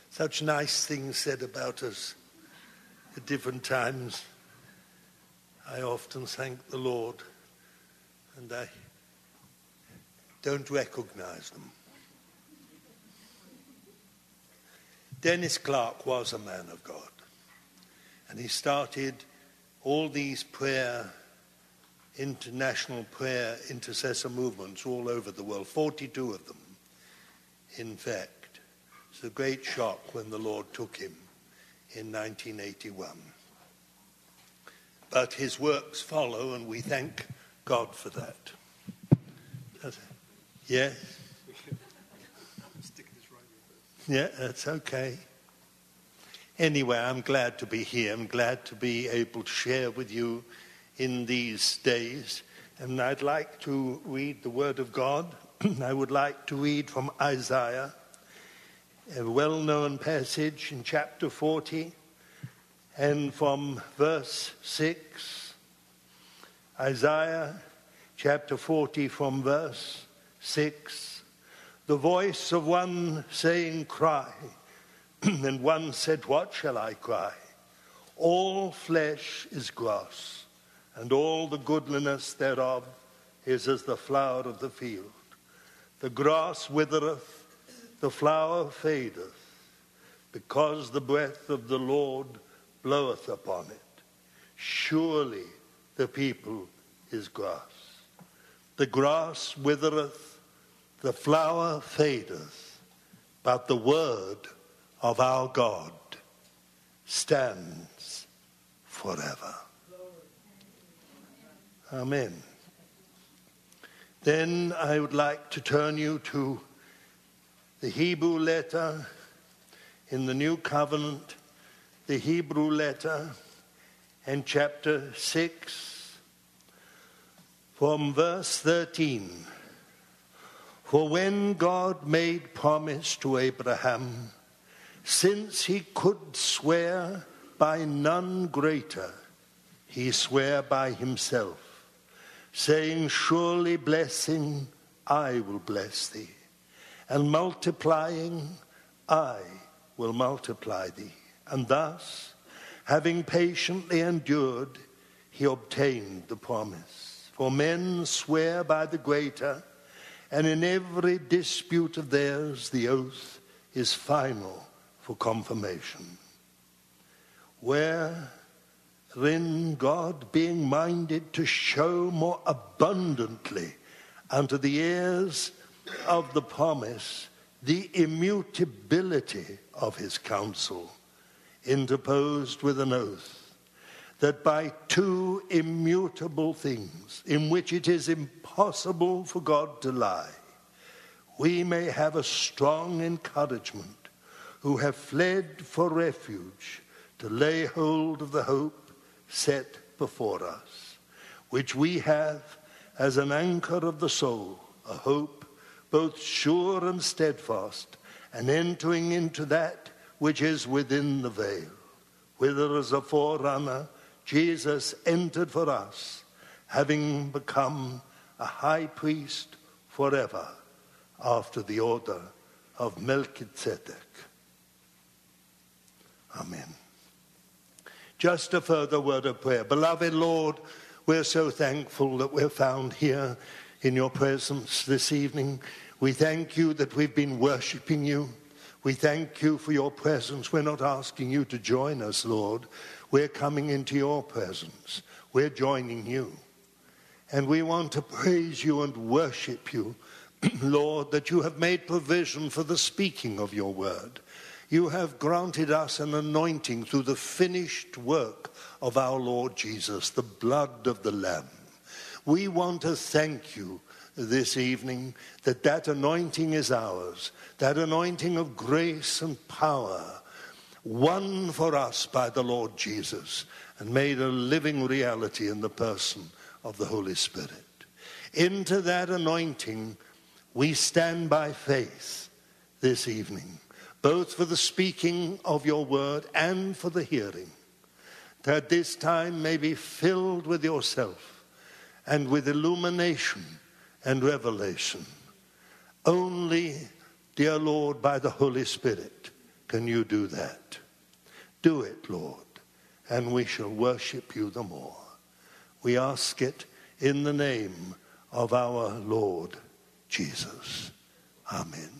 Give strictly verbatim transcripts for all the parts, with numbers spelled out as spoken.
Such nice things said about us at different times. I often thank the Lord, and I don't recognize them. Dennis Clark was a man of God, and he started all these prayer, international prayer intercessor movements all over the world, forty-two of them, in fact. It's a great shock when the Lord took him in nineteen eighty-one. But his works follow, and we thank God for that. Yes? Yeah, that's okay. Anyway, I'm glad to be here. I'm glad to be able to share with you in these days. And I'd like to read the Word of God. I would like to read from Isaiah, a well-known passage in chapter forty, and from verse six. Isaiah chapter forty from verse six. The voice of one saying, "Cry." And one said, "What shall I cry? All flesh is grass, and all the goodliness thereof is as the flower of the field. The grass withereth, the flower fadeth, because the breath of the Lord bloweth upon it. Surely the people is grass. The grass withereth, the flower fadeth, but the word of our God stands forever." Amen. Then I would like to turn you to the Hebrew letter in the New Covenant, the Hebrew letter, and chapter six, from verse thirteen. For when God made promise to Abraham, since he could swear by none greater, he sware by himself, saying, "Surely blessing I will bless thee, and multiplying I will multiply thee." And thus, having patiently endured, he obtained the promise. For men swear by the greater, and in every dispute of theirs the oath is final for confirmation. Wherein God, being minded to show more abundantly unto the heirs of the promise the immutability of his counsel, interposed with an oath, that by two immutable things, in which it is impossible for God to lie, we may have a strong encouragement, who have fled for refuge, to lay hold of the hope set before us, which we have as an anchor of the soul, a hope both sure and steadfast, and entering into that which is within the veil, whither as a forerunner Jesus entered for us, having become a high priest forever, after the order of Melchizedek. Amen. Just a further word of prayer. Beloved Lord, we're so thankful that we're found here in your presence this evening. We thank you that we've been worshiping you. We thank you for your presence. We're not asking you to join us, Lord. We're coming into your presence. We're joining you. And we want to praise you and worship you, Lord, that you have made provision for the speaking of your word. You have granted us an anointing through the finished work of our Lord Jesus, the blood of the Lamb. We want to thank you this evening that that anointing is ours, that anointing of grace and power, won for us by the Lord Jesus and made a living reality in the person of the Holy Spirit. Into that anointing we stand by faith this evening, both for the speaking of your word and for the hearing, that this time may be filled with yourself and with illumination and revelation. Only, dear Lord, by the Holy Spirit can you do that? Do it, Lord, and we shall worship you the more. We ask it in the name of our Lord Jesus. Amen.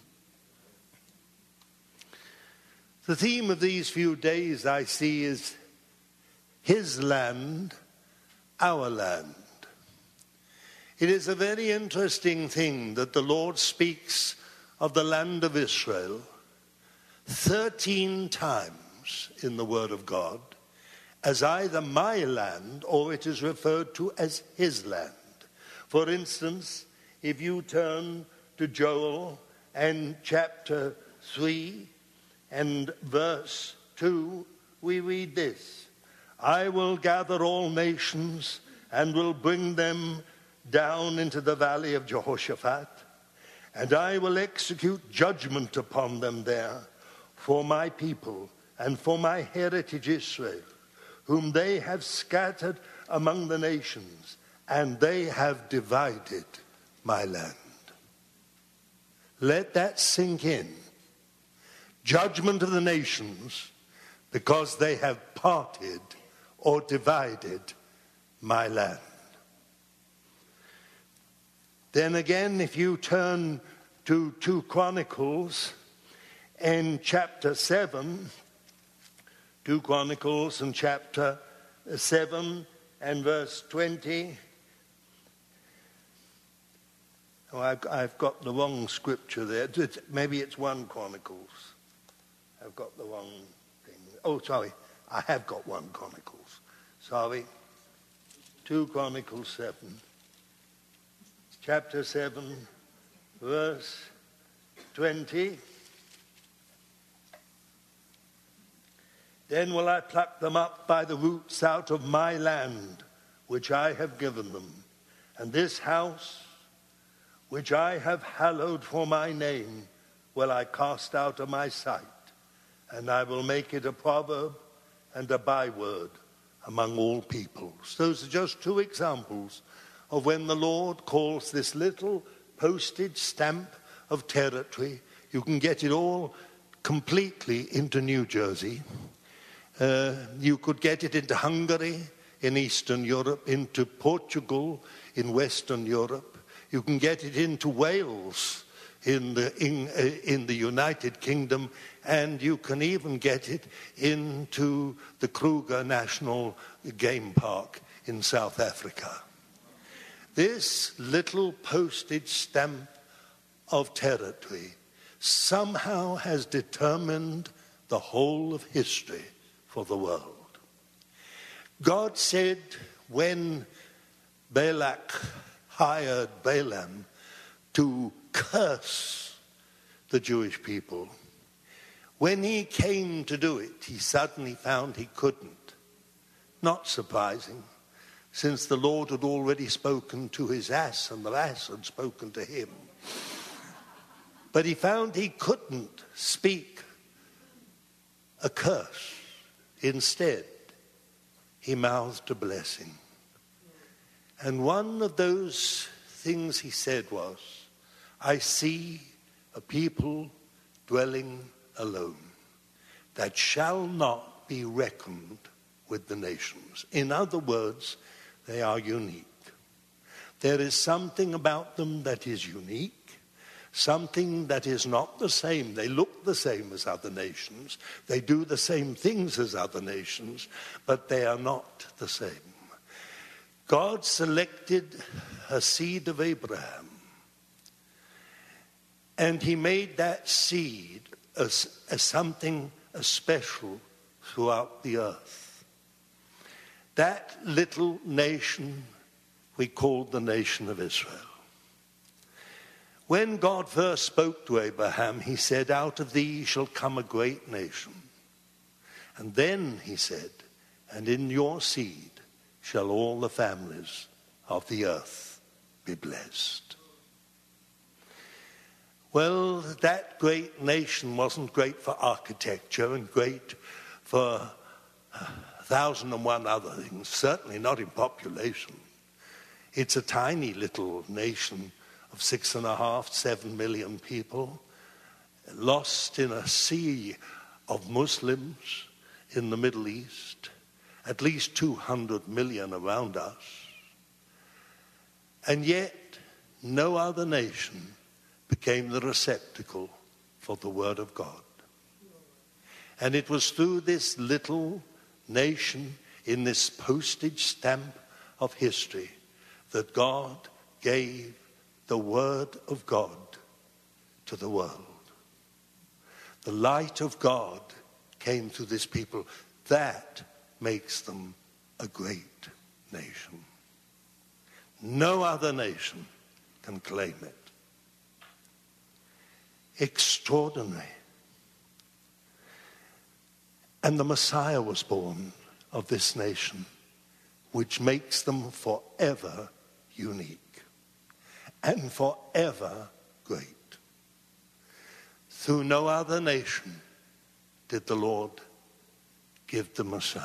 The theme of these few days, I see, is his land, our land. It is a very interesting thing that the Lord speaks of the land of Israel thirteen times in the Word of God as either my land or it is referred to as his land. For instance, if you turn to Joel and chapter three and verse two, we read this: I will gather all nations and will bring them down into the valley of Jehoshaphat, and I will execute judgment upon them there for my people and for my heritage Israel, whom they have scattered among the nations, and they have divided my land. Let that sink in. Judgment of the nations because they have parted or divided my land. Then again, if you turn to two Chronicles in chapter seven, two Chronicles and chapter seven and verse twenty. Oh, I've, I've got the wrong scripture there. Maybe it's one Chronicles. I've got the wrong thing. Oh, sorry. I have got one Chronicles. Sorry. two Chronicles seven. Chapter seven, verse twenty. Then will I pluck them up by the roots out of my land, which I have given them, and this house, which I have hallowed for my name, will I cast out of my sight, and I will make it a proverb and a byword among all peoples. Those are just two examples of when the Lord calls this little postage stamp of territory. You can get it all completely into New Jersey. Uh, you could get it into Hungary in Eastern Europe, into Portugal in Western Europe. You can get it into Wales in the, in, uh, in the United Kingdom, and you can even get it into the Kruger National Game Park in South Africa. This little postage stamp of territory somehow has determined the whole of history for the world. God said when Balak hired Balaam to curse the Jewish people, when he came to do it, he suddenly found he couldn't. Not surprising, since the Lord had already spoken to his ass and the ass had spoken to him. But he found he couldn't speak a curse. Instead, he mouthed a blessing. And one of those things he said was, I see a people dwelling alone that shall not be reckoned with the nations. In other words, they are unique. There is something about them that is unique, something that is not the same. They look the same as other nations. They do the same things as other nations, but they are not the same. God selected a seed of Abraham, and he made that seed as, as something as special throughout the earth. That little nation we called the nation of Israel. When God first spoke to Abraham, he said, out of thee shall come a great nation. And then he said, and in your seed shall all the families of the earth be blessed. Well, that great nation wasn't great for architecture and great for a thousand and one other things, certainly not in population. It's a tiny little nation of six and a half, seven million people. lost in a sea of Muslims in the Middle East, at least two hundred million around us. And yet, no other nation became the receptacle for the word of God. And it was through this little nation in this postage stamp of history that God gave the word of God to the world. The light of God came to this people. That makes them a great nation. No other nation can claim it. Extraordinary. And the Messiah was born of this nation, which makes them forever unique and forever great. Through no other nation did the Lord give the Messiah.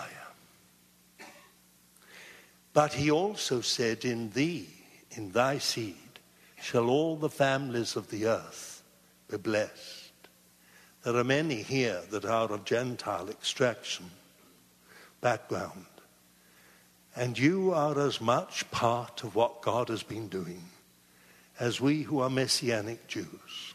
But he also said, in thee, in thy seed, shall all the families of the earth be blessed. There are many here that are of Gentile extraction, background. And you are as much part of what God has been doing as we who are Messianic Jews.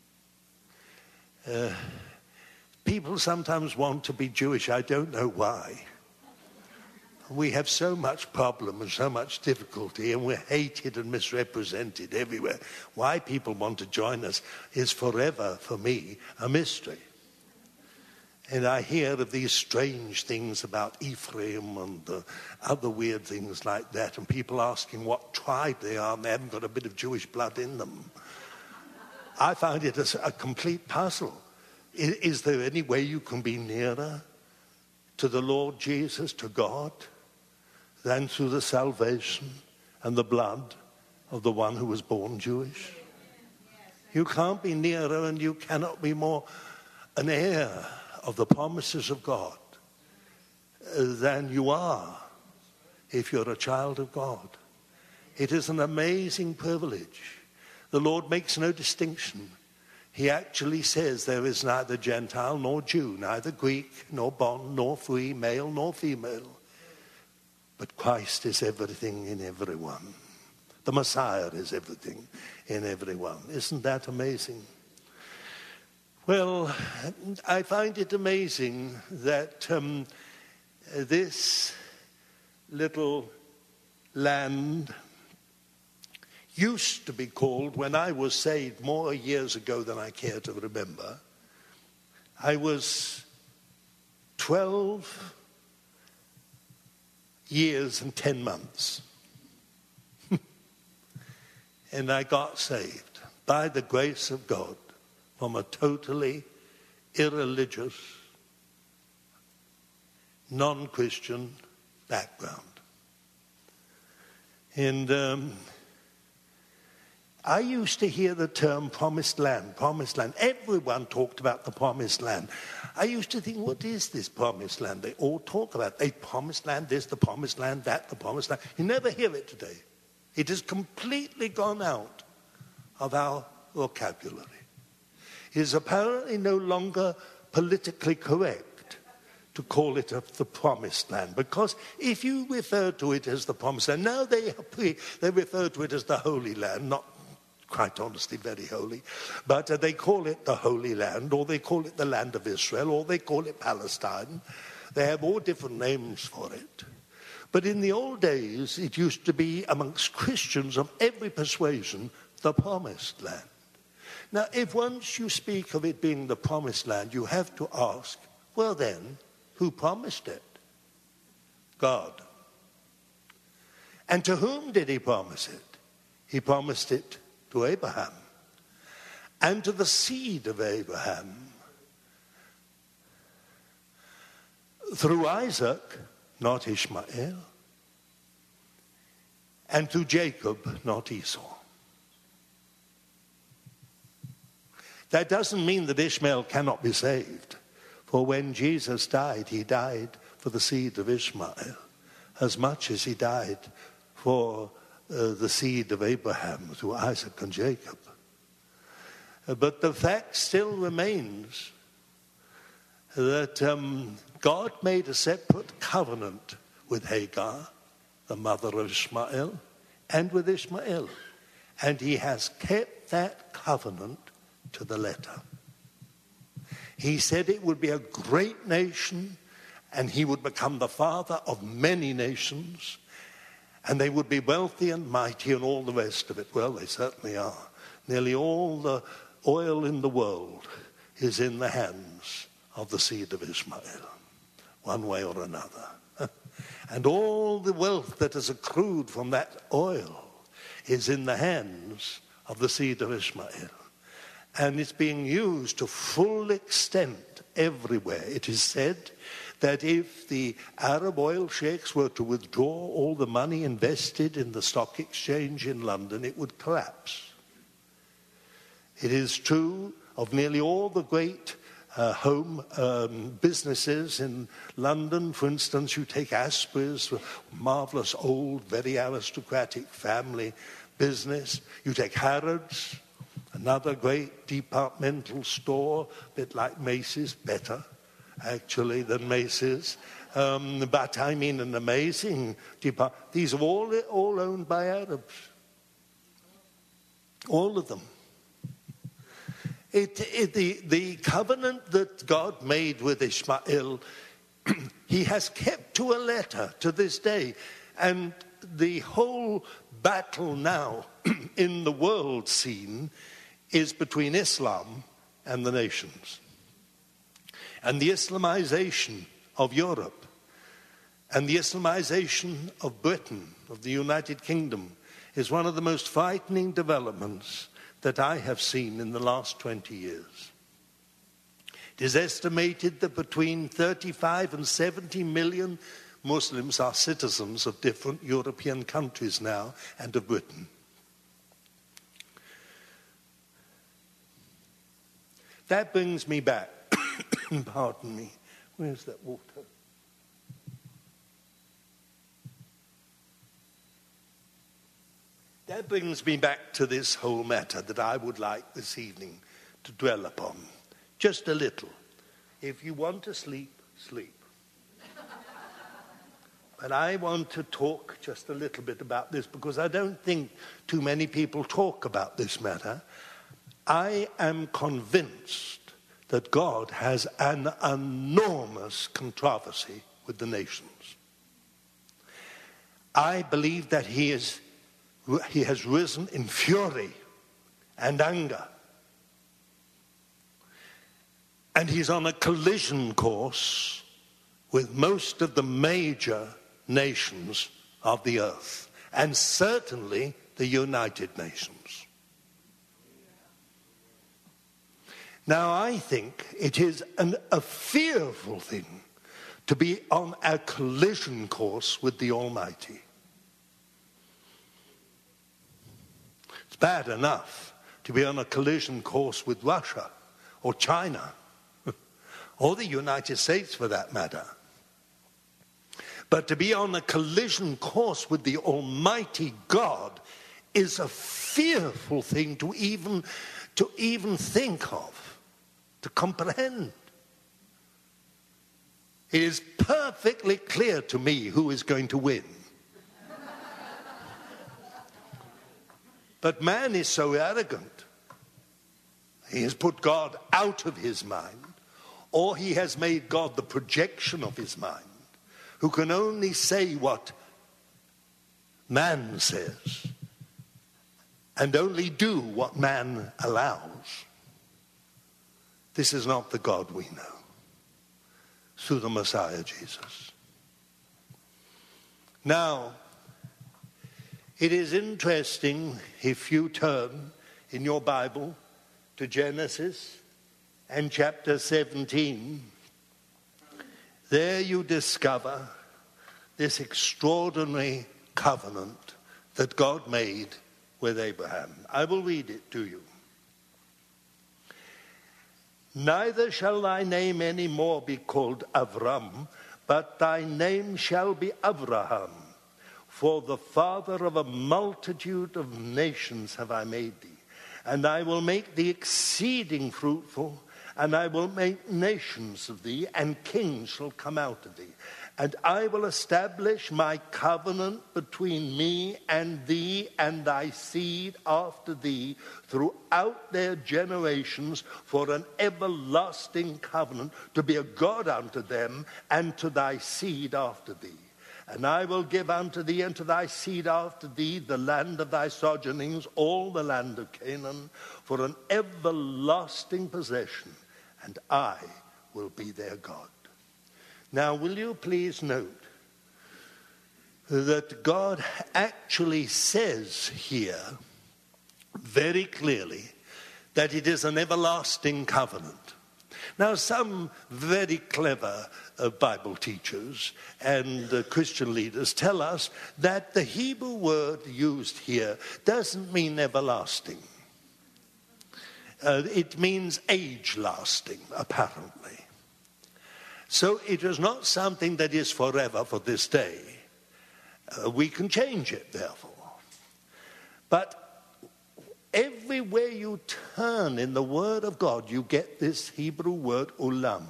Uh, people sometimes want to be Jewish. I don't know why. We have so much problem and so much difficulty, and we're hated and misrepresented everywhere. Why people want to join us is forever, for me, a mystery. And I hear of these strange things about Ephraim and uh, other weird things like that, and people asking what tribe they are, and they haven't got a bit of Jewish blood in them. I find it a, a complete puzzle. Is, is there any way you can be nearer to the Lord Jesus, to God, than through the salvation and the blood of the one who was born Jewish? You can't be nearer, and you cannot be more an heir of the promises of God than you are if you're a child of God. It is an amazing privilege. The Lord makes no distinction. He actually says there is neither Gentile nor Jew, neither Greek nor bond nor free, male nor female. But Christ is everything in everyone. The Messiah is everything in everyone. Isn't that amazing? Well, I find it amazing that um, this little land used to be called, when I was saved more years ago than I care to remember, I was twelve years and ten months. And I got saved by the grace of God from a totally irreligious, non-Christian background. And um, I used to hear the term promised land, promised land. Everyone talked about the promised land. I used to think, what is this promised land? They all talk about it. A promised land, this, the promised land, that, the promised land. You never hear it today. It has completely gone out of our vocabulary. It is apparently no longer politically correct to call it a, the promised land, because if you refer to it as the promised land, now they, they refer to it as the Holy Land, not quite honestly very holy, but uh, they call it the Holy Land, or they call it the Land of Israel, or they call it Palestine. They have all different names for it. But in the old days, it used to be amongst Christians of every persuasion, the promised land. Now, if once you speak of it being the promised land, you have to ask, well then, who promised it? God. And to whom did he promise it? He promised it to Abraham and to the seed of Abraham through Isaac, not Ishmael, and through Jacob, not Esau. That doesn't mean that Ishmael cannot be saved. For when Jesus died, he died for the seed of Ishmael as much as he died for uh, the seed of Abraham through Isaac and Jacob. But the fact still remains that um, God made a separate covenant with Hagar, the mother of Ishmael, and with Ishmael. And he has kept that covenant to the letter. He said it would be a great nation, and he would become the father of many nations, and they would be wealthy and mighty and all the rest of it. Well, they certainly are. Nearly all the oil in the world is in the hands of the seed of Ishmael, one way or another. And all the wealth that has accrued from that oil is in the hands of the seed of Ishmael. And it's being used to full extent everywhere. It is said that if the Arab oil sheikhs were to withdraw all the money invested in the stock exchange in London, it would collapse. It is true of nearly all the great uh, home um, businesses in London. For instance, you take Asprey's, marvelous old, very aristocratic family business. You take Harrods, another great departmental store, a bit like Macy's, better actually than Macy's. Um, but I mean an amazing department. These are all, all owned by Arabs. All of them. It, it, the, the covenant that God made with Ishmael, he has kept to a letter to this day. And the whole battle now in the world scene is between Islam and the nations. And the Islamization of Europe and the Islamization of Britain, of the United Kingdom, is one of the most frightening developments that I have seen in the last twenty years. It is estimated that between thirty-five and seventy million Muslims are citizens of different European countries now and of Britain. That brings me back, pardon me, where's that water? That brings me back to this whole matter that I would like this evening to dwell upon. Just a little. If you want to sleep, sleep. But I want to talk just a little bit about this because I don't think too many people talk about this matter. I am convinced that God has an enormous controversy with the nations. I believe that he is He has risen in fury and anger. And he's on a collision course with most of the major nations of the earth, and certainly the United Nations. Now, I think it is an, a fearful thing to be on a collision course with the Almighty. Bad enough to be on a collision course with Russia or China or the United States for that matter. But to be on a collision course with the Almighty God is a fearful thing to even, to even think of, to comprehend. It is perfectly clear to me who is going to win. But man is so arrogant. He has put God out of his mind, or he has made God the projection of his mind, who can only say what man says and only do what man allows. This is not the God we know through the Messiah Jesus. Now, it is interesting if you turn in your Bible to Genesis and chapter seventeen. There you discover this extraordinary covenant that God made with Abraham. I will read it to you. Neither shall thy name any more be called Avram, but thy name shall be Abraham. For the father of a multitude of nations have I made thee. And I will make thee exceeding fruitful, and I will make nations of thee, and kings shall come out of thee. And I will establish my covenant between me and thee and thy seed after thee throughout their generations for an everlasting covenant, to be a God unto them and to thy seed after thee. And I will give unto thee and to thy seed after thee the land of thy sojournings, all the land of Canaan, for an everlasting possession, and I will be their God. Now, will you please note that God actually says here very clearly that it is an everlasting covenant. Now, some very clever uh, Bible teachers and uh, Christian leaders tell us that the Hebrew word used here doesn't mean everlasting. Uh, it means age-lasting, apparently. So it is not something that is forever for this day. Uh, we can change it, therefore. But everywhere you turn in the Word of God, you get this Hebrew word ulam.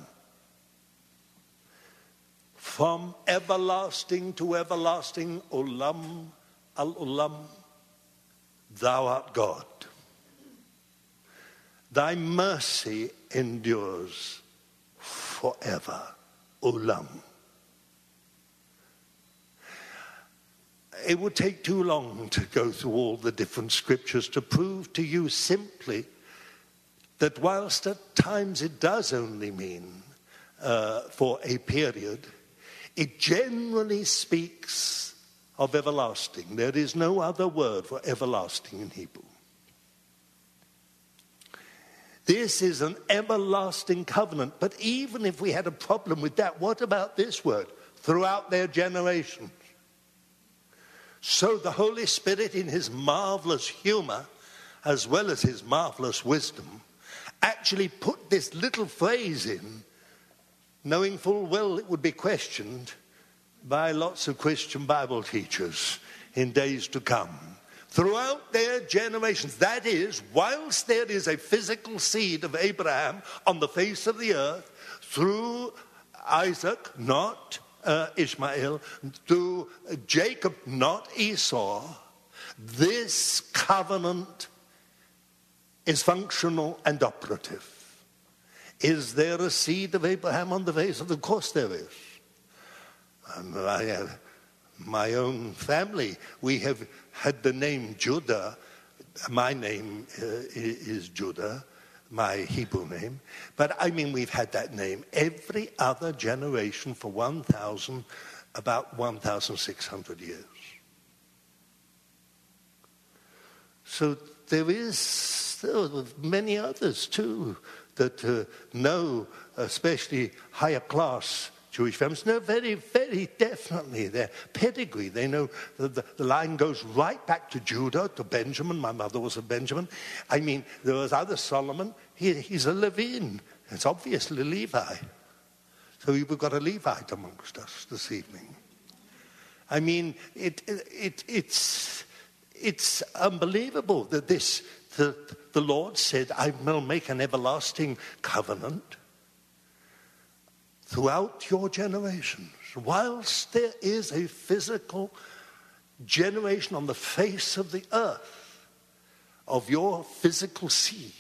From everlasting to everlasting, ulam, al-ulam, thou art God. Thy mercy endures forever, ulam. It would take too long to go through all the different scriptures to prove to you simply that whilst at times it does only mean uh, for a period, it generally speaks of everlasting. There is no other word for everlasting in Hebrew. This is an everlasting covenant. But even if we had a problem with that, what about this word? Throughout their generations. So the Holy Spirit, in his marvelous humor, as well as his marvelous wisdom, actually put this little phrase in, knowing full well it would be questioned by lots of Christian Bible teachers in days to come. Throughout their generations, that is, whilst there is a physical seed of Abraham on the face of the earth, through Isaac, not uh, Ishmael, through Jacob, not Esau, this covenant is functional and operative. Is there a seed of Abraham on the face of the earth? Of course there is. Um, I have my own family. We have had the name Judah. My name uh, is Judah, my Hebrew name. But I mean, we've had that name every other generation for one thousand, about one thousand six hundred years. So there is there are many others too that uh, know, especially higher class Jewish families, know very, very definitely their pedigree. They know that the, the line goes right back to Judah, to Benjamin. My mother was a Benjamin. I mean, there was other Solomon. He, he's a Levine. It's obviously Levi. So we've got a Levite amongst us this evening. I mean, it, it, it it's it's unbelievable that this the, the Lord said, I will make an everlasting covenant throughout your generations. Whilst there is a physical generation on the face of the earth of your physical seed,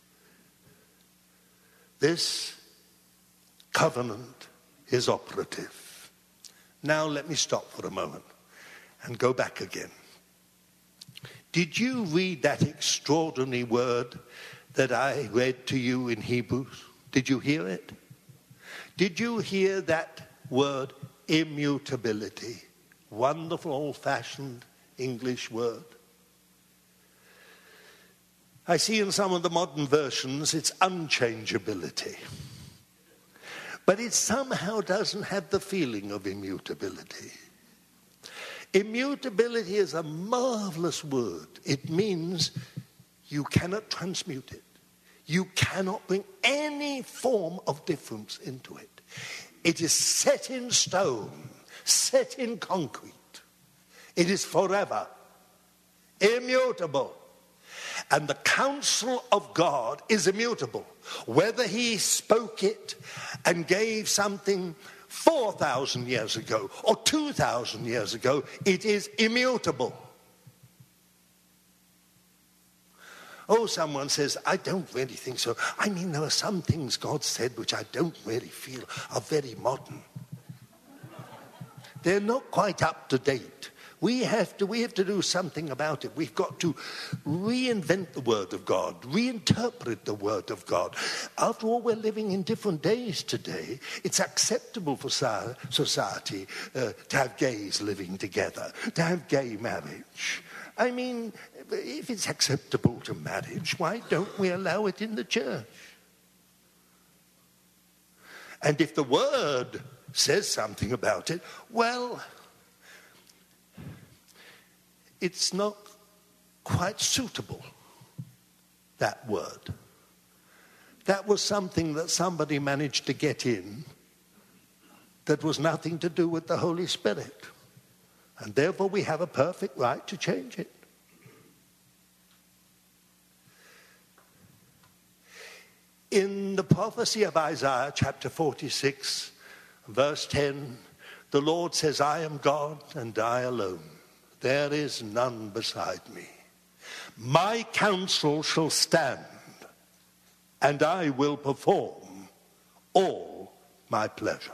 this covenant is operative. Now let me stop for a moment and go back again. Did you read that extraordinary word that I read to you in Hebrews? Did you hear it? Did you hear that word, immutability? Wonderful old-fashioned English word. I see in some of the modern versions it's unchangeability. But it somehow doesn't have the feeling of immutability. Immutability is a marvelous word. It means you cannot transmute it. You cannot bring any form of difference into it. It is set in stone, set in concrete. It is forever, immutable. And the counsel of God is immutable. Whether he spoke it and gave something four thousand years ago or two thousand years ago, it is immutable. Oh, someone says, I don't really think so. I mean, there are some things God said which I don't really feel are very modern. They're not quite up to date. We have to, we have to do something about it. We've got to reinvent the Word of God, reinterpret the Word of God. After all, we're living in different days today. It's acceptable for society uh, to have gays living together, to have gay marriage. I mean, if it's acceptable to marriage, why don't we allow it in the church? And if the Word says something about it, well, it's not quite suitable, that word. That was something that somebody managed to get in that was nothing to do with the Holy Spirit. And therefore we have a perfect right to change it. In the prophecy of Isaiah, chapter forty-six, verse ten, the Lord says, I am God and I alone. There is none beside me. My counsel shall stand, and I will perform all my pleasure.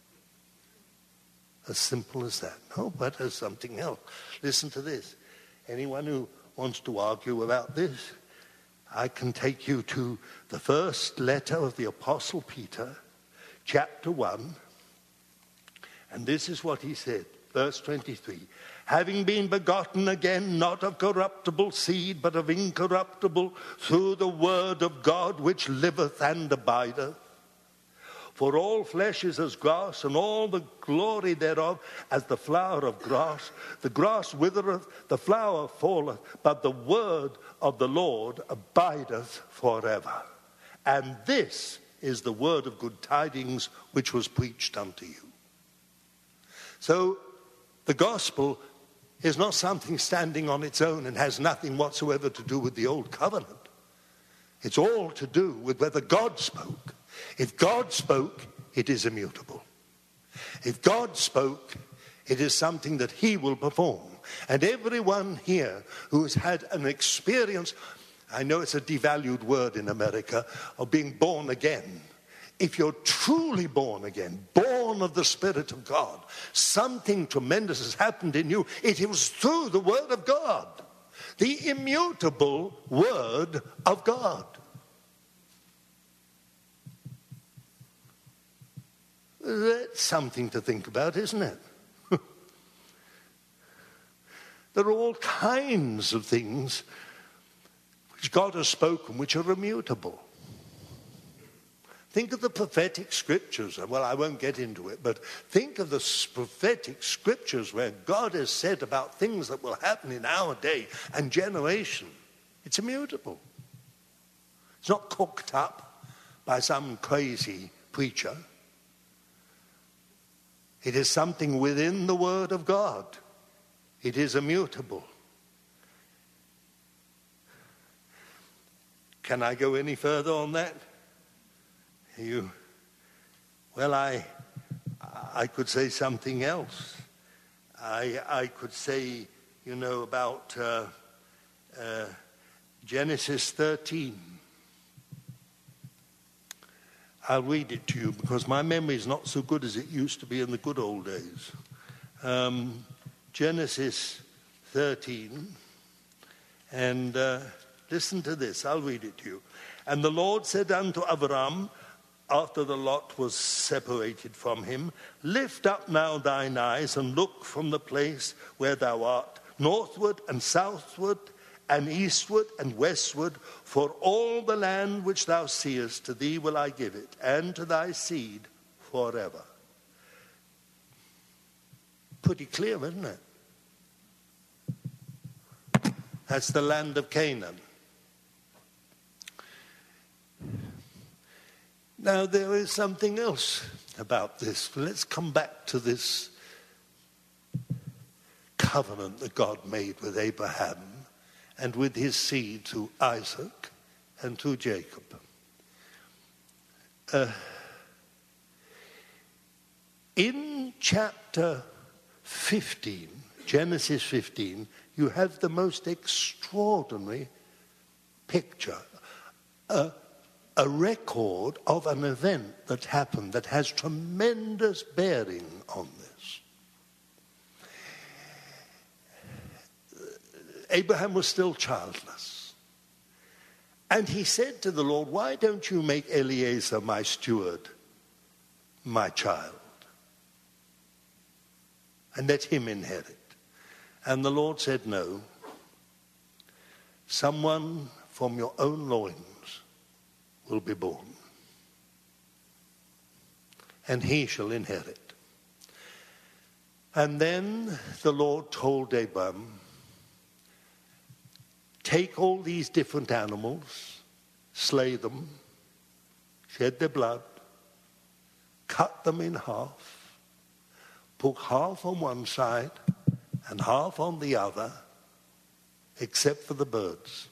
As simple as that. No, but there's something else. Listen to this. Anyone who wants to argue about this, I can take you to the first letter of the Apostle Peter, chapter one, and this is what he said, verse twenty-three. Having been begotten again, not of corruptible seed, but of incorruptible, through the word of God which liveth and abideth. For all flesh is as grass, and all the glory thereof as the flower of grass. The grass withereth, the flower falleth, but the word of the Lord abideth forever. And this is the word of good tidings which was preached unto you. So the gospel is not something standing on its own and has nothing whatsoever to do with the old covenant. It's all to do with whether God spoke. If God spoke, it is immutable. If God spoke, it is something that he will perform. And everyone here who has had an experience, I know it's a devalued word in America, of being born again. If you're truly born again, born of the Spirit of God, something tremendous has happened in you. It was through the Word of God, the immutable Word of God. That's something to think about, isn't it? There are all kinds of things which God has spoken which are immutable. Think of the prophetic scriptures. Well, I won't get into it, but think of the prophetic scriptures where God has said about things that will happen in our day and generation. It's immutable. It's not cooked up by some crazy preacher. It is something within the Word of God. It is immutable. Can I go any further on that? You, well, I, I could say something else. I, I could say, you know, about uh, uh, Genesis thirteen. I'll read it to you because my memory is not so good as it used to be in the good old days. Um, Genesis thirteen, and uh, listen to this. I'll read it to you. And the Lord said unto Abram, after the lot was separated from him, lift up now thine eyes and look from the place where thou art, northward and southward and eastward and westward, for all the land which thou seest, to thee will I give it, and to thy seed forever. Pretty clear, isn't it? That's the land of Canaan. Now, there is something else about this. Let's come back to this covenant that God made with Abraham and with his seed through Isaac and through Jacob. Uh, in chapter fifteen, Genesis fifteen, you have the most extraordinary picture, a, a record of an event that happened that has tremendous bearing on this. Abraham was still childless. And he said to the Lord, why don't you make Eliezer my steward, my child, and let him inherit? And the Lord said, no, someone from your own loins will be born, and he shall inherit. And then the Lord told Abraham, take all these different animals, slay them, shed their blood, cut them in half, put half on one side and half on the other, except for the birds.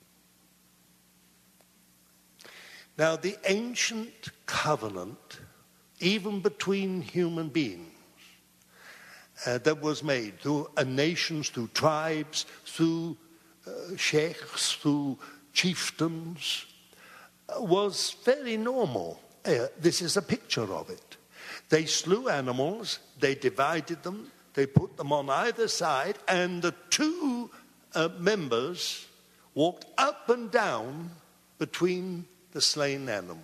Now, the ancient covenant, even between human beings, uh, that was made through uh, nations, through tribes, through uh, sheikhs, through chieftains, uh, was very normal. Uh, this is a picture of it. They slew animals, they divided them, they put them on either side, and the two uh, members walked up and down between the slain animals.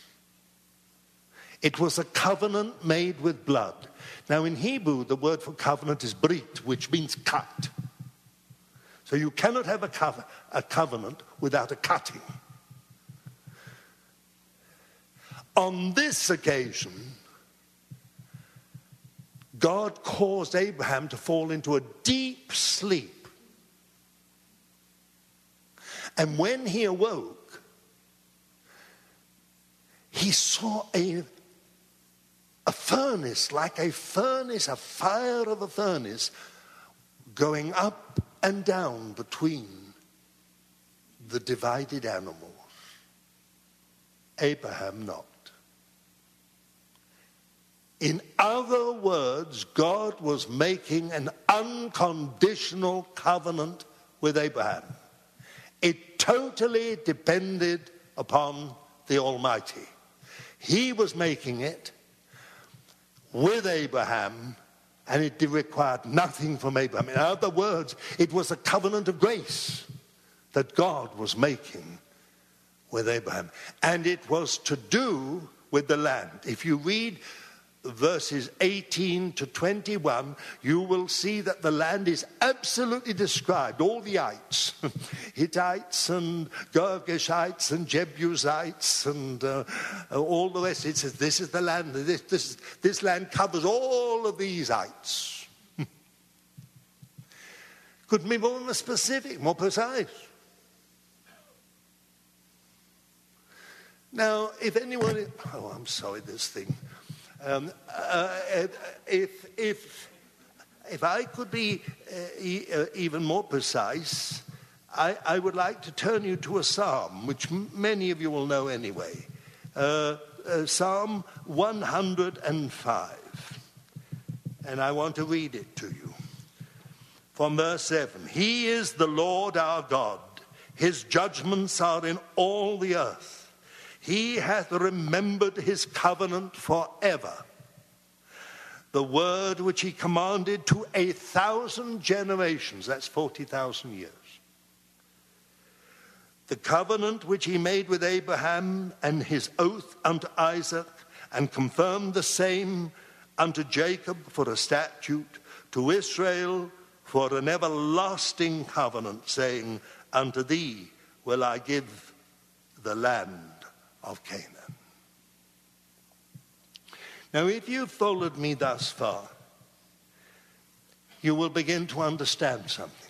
It was a covenant made with blood. Now in Hebrew, the word for covenant is brit, which means cut. So you cannot have a, co- a covenant without a cutting. On this occasion, God caused Abraham to fall into a deep sleep. And when he awoke, he saw a, a furnace, like a furnace, a fire of a furnace, going up and down between the divided animals. Abraham not. In other words, God was making an unconditional covenant with Abraham. It totally depended upon the Almighty. He was making it with Abraham, and it required nothing from Abraham. In other words, it was a covenant of grace that God was making with Abraham. And it was to do with the land. If you read verses eighteen to twenty-one, you will see that the land is absolutely described. All the ites, Hittites and Girgashites and Jebusites and uh, all the rest. It says this is the land. This, this, this land covers all of these ites. Couldn't be more specific, more precise. Now, if anyone, oh, I'm sorry, this thing. Um, uh, if, if, if I could be uh, e- uh, even more precise, I, I would like to turn you to a psalm, which m- many of you will know anyway. Uh, uh, Psalm one hundred five. And I want to read it to you. From verse seven. He is the Lord our God. His judgments are in all the earth. He hath remembered his covenant forever, the word which he commanded to a thousand generations, that's forty thousand years. The covenant which he made with Abraham and his oath unto Isaac, and confirmed the same unto Jacob for a statute, to Israel for an everlasting covenant, saying, unto thee will I give the land of Canaan. Now, if you've followed me thus far, you will begin to understand something.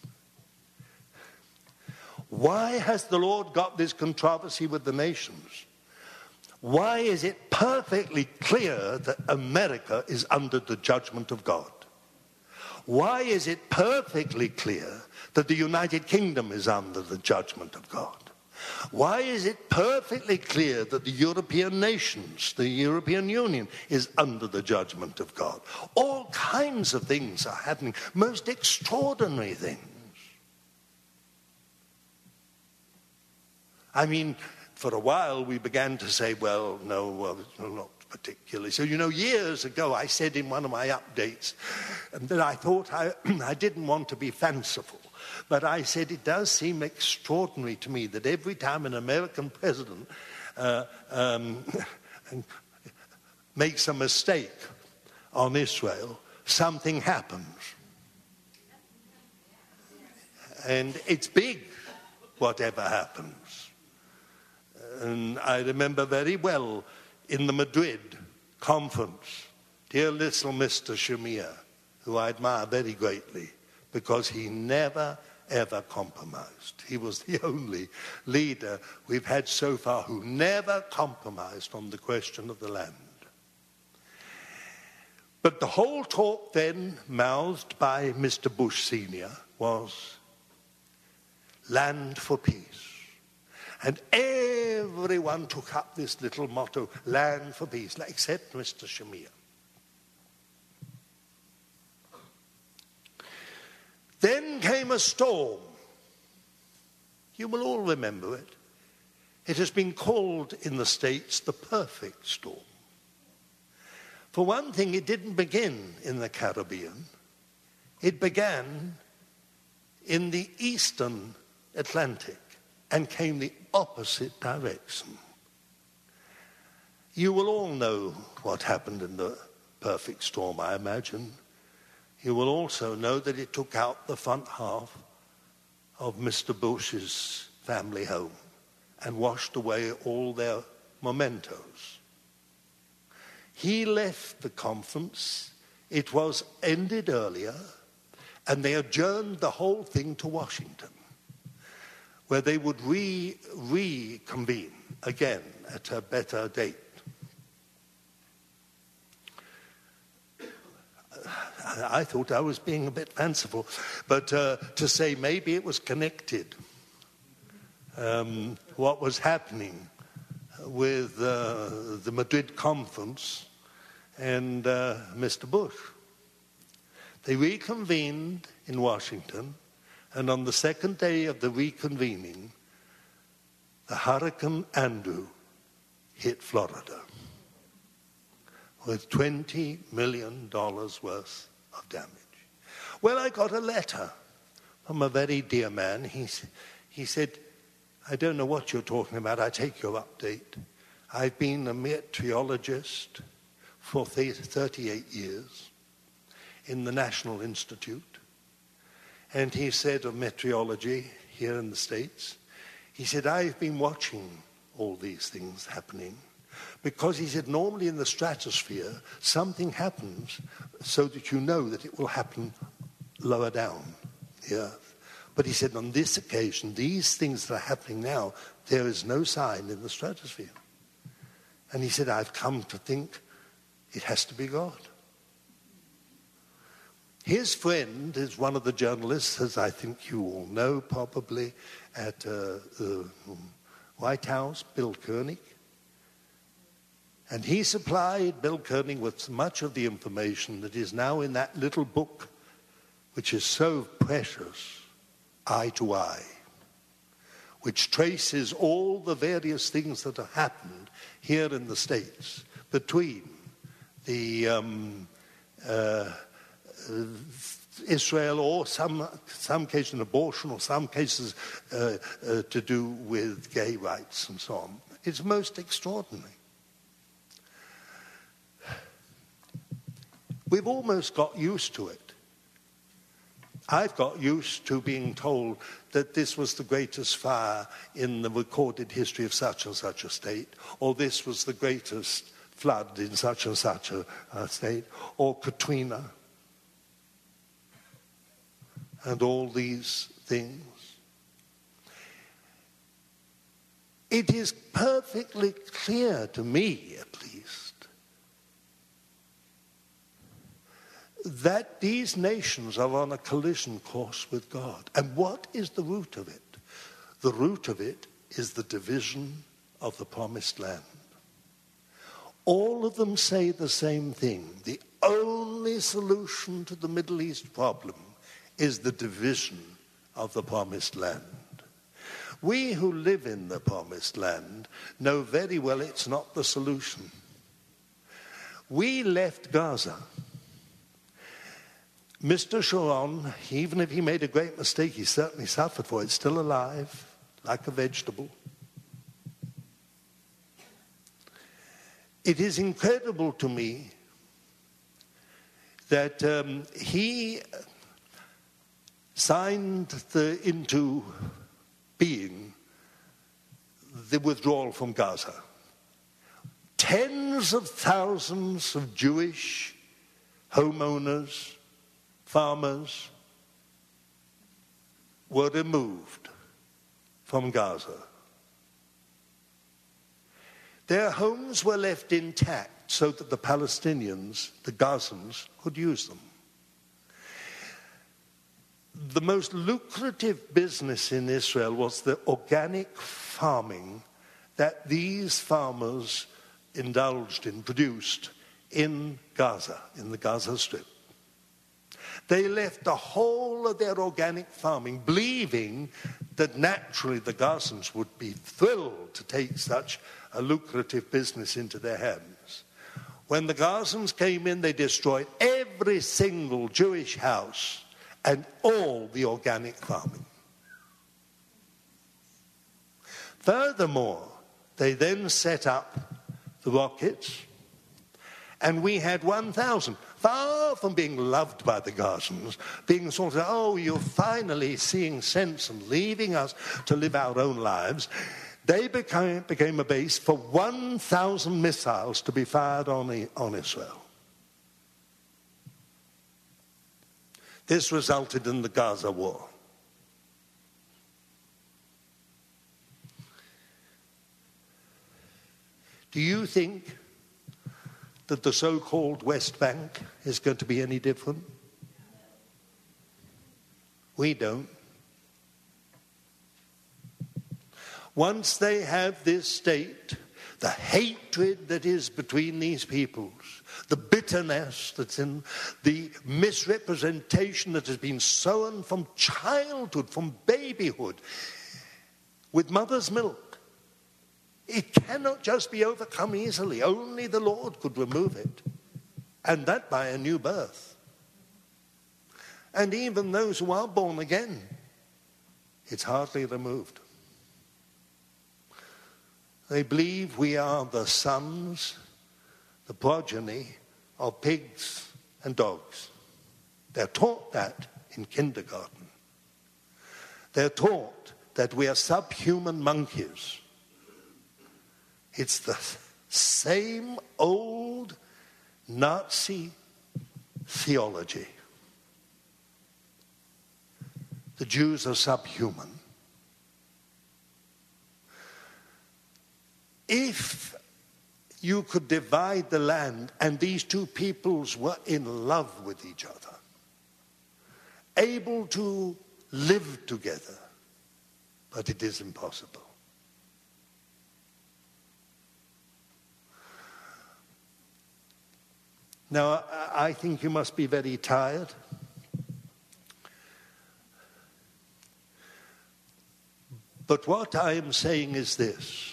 Why has the Lord got this controversy with the nations? Why is it perfectly clear that America is under the judgment of God? Why is it perfectly clear that the United Kingdom is under the judgment of God? Why is it perfectly clear that the European nations, the European Union, is under the judgment of God? All kinds of things are happening, most extraordinary things. I mean, for a while we began to say, well, no, well, not particularly. So, you know, years ago I said in one of my updates that I thought I, I didn't want to be fanciful. But I said it does seem extraordinary to me that every time an American president uh, um, makes a mistake on Israel, something happens. And it's big, whatever happens. And I remember very well in the Madrid conference, dear little Mister Shamir, who I admire very greatly, because he never, ever compromised. He was the only leader we've had so far who never compromised on the question of the land. But the whole talk then, mouthed by Mister Bush Senior, was land for peace. And everyone took up this little motto, land for peace, except Mister Shamir. Then came a storm. You will all remember it. It has been called in the States the perfect storm. For one thing, it didn't begin in the Caribbean. It began in the eastern Atlantic and came the opposite direction. You will all know what happened in the perfect storm, I imagine. You will also know that it took out the front half of Mister Bush's family home and washed away all their mementos. He left the conference. It was ended earlier, and they adjourned the whole thing to Washington, where they would re reconvene again at a better date. I thought I was being a bit fanciful, but uh, to say maybe it was connected, um, what was happening with uh, the Madrid conference and uh, Mister Bush. They reconvened in Washington, and on the second day of the reconvening, the Hurricane Andrew hit Florida with twenty million dollars worth of damage. Well, I got a letter from a very dear man. He, he said, I don't know what you're talking about. I take your update. I've been a meteorologist for thirty-eight years in the National Institute. And he said of meteorology here in the States, he said, I've been watching all these things happening. Because he said, normally in the stratosphere, something happens so that you know that it will happen lower down the Earth. But he said, on this occasion, these things that are happening now, there is no sign in the stratosphere. And he said, I've come to think it has to be God. His friend is one of the journalists, as I think you all know probably, at uh, the White House, Bill Koenig. And he supplied Bill Koenig with much of the information that is now in that little book, which is so precious, Eye to Eye, which traces all the various things that have happened here in the States between the um, uh, Israel, or some some cases abortion, or some cases uh, uh, to do with gay rights and so on. It's most extraordinary. We've almost got used to it. I've got used to being told that this was the greatest fire in the recorded history of such and such a state, or this was the greatest flood in such and such a, a state, or Katrina, and all these things. It is perfectly clear to me, at least, that these nations are on a collision course with God. And what is the root of it? The root of it is the division of the promised land. All of them say the same thing. The only solution to the Middle East problem is the division of the promised land. We who live in the promised land know very well it's not the solution. We left Gaza. Mister Sharon, even if he made a great mistake, he certainly suffered for it, still alive, like a vegetable. It is incredible to me that um, he signed the, into being the withdrawal from Gaza. Tens of thousands of Jewish homeowners, farmers, were removed from Gaza. Their homes were left intact so that the Palestinians, the Gazans, could use them. The most lucrative business in Israel was the organic farming that these farmers indulged in, produced in Gaza, in the Gaza Strip. They left the whole of their organic farming, believing that naturally the Gazans would be thrilled to take such a lucrative business into their hands. When the Gazans came in, they destroyed every single Jewish house and all the organic farming. Furthermore, they then set up the rockets, and we had one thousand, far from being loved by the Gazans, being sort of, oh, you're finally seeing sense and leaving us to live our own lives. They became, became a base for one thousand missiles to be fired on, on Israel. This resulted in the Gaza war. Do you think that the so-called West Bank is going to be any different? We don't. Once they have this state, the hatred that is between these peoples, the bitterness that's in the misrepresentation that has been sown from childhood, from babyhood, with mother's milk, it cannot just be overcome easily. Only the Lord could remove it, and that by a new birth. And even those who are born again, it's hardly removed. They believe we are the sons, the progeny of pigs and dogs. They're taught that in kindergarten. They're taught that we are subhuman monkeys. It's the same old Nazi theology. The Jews are subhuman. If you could divide the land and these two peoples were in love with each other, able to live together, but it is impossible. Now, I think you must be very tired. But what I am saying is this.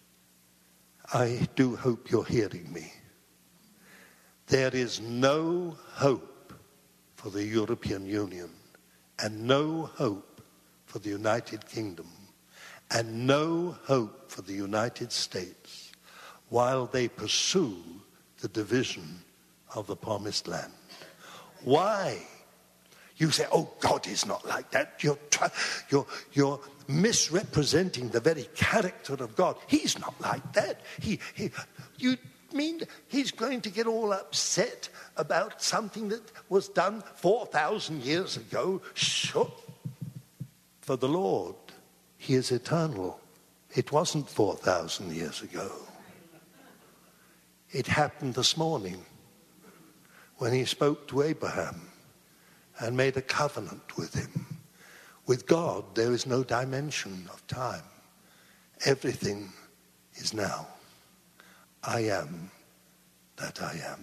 I do hope you're hearing me. There is no hope for the European Union, and no hope for the United Kingdom, and no hope for the United States while they pursue the division of the promised land. Why? You say, oh, God is not like that. You're, try- you're, you're misrepresenting the very character of God. He's not like that. He, he, you mean he's going to get all upset about something that was done four thousand years ago? Sure. For the Lord, he is eternal. It wasn't four thousand years ago. It happened this morning when he spoke to Abraham and made a covenant with him. With God, there is no dimension of time. Everything is now. I am that I am.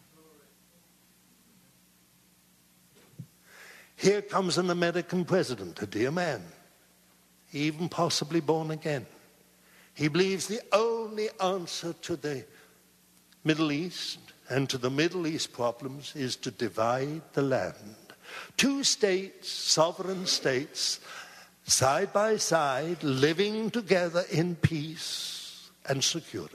Here comes an American president, a dear man, even possibly born again. He believes the only answer to the Middle East and to the Middle East problems is to divide the land. Two states, sovereign states, side by side, living together in peace and security.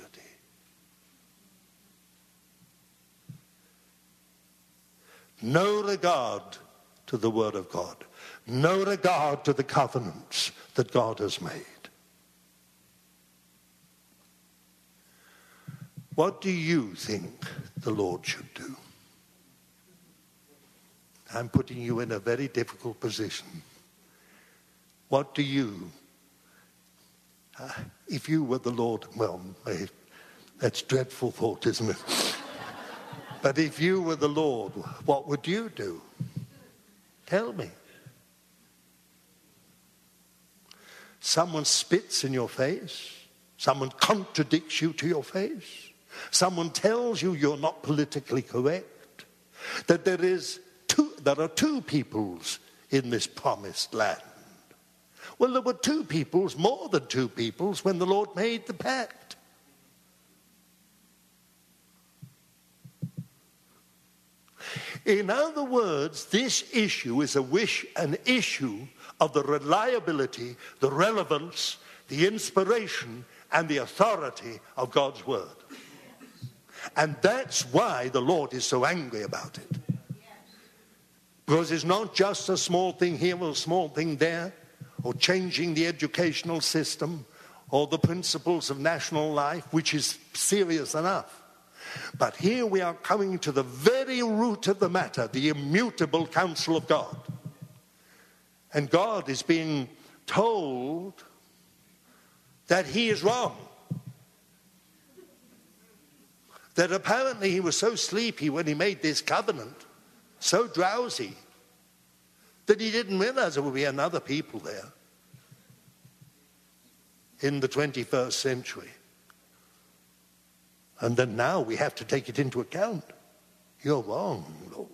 No regard to the Word of God. No regard to the covenants that God has made. What do you think the Lord should do? I'm putting you in a very difficult position. What do you, uh, if you were the Lord, well, eh, that's a dreadful thought, isn't it? But if you were the Lord, what would you do? Tell me. Someone spits in your face. Someone contradicts you to your face. Someone tells you you're not politically correct. That there is two, there are two peoples in this promised land. Well, there were two peoples, more than two peoples, when the Lord made the pact. In other words, this issue is a wish, an issue of the reliability, the relevance, the inspiration, and the authority of God's word. And that's why the Lord is so angry about it. Because it's not just a small thing here or a small thing there, or changing the educational system, or the principles of national life, which is serious enough. But here we are coming to the very root of the matter, the immutable counsel of God. And God is being told that he is wrong. That apparently he was so sleepy when he made this covenant, so drowsy, that he didn't realize there would be another people there in the twenty-first century. And then now we have to take it into account. You're wrong, Lord.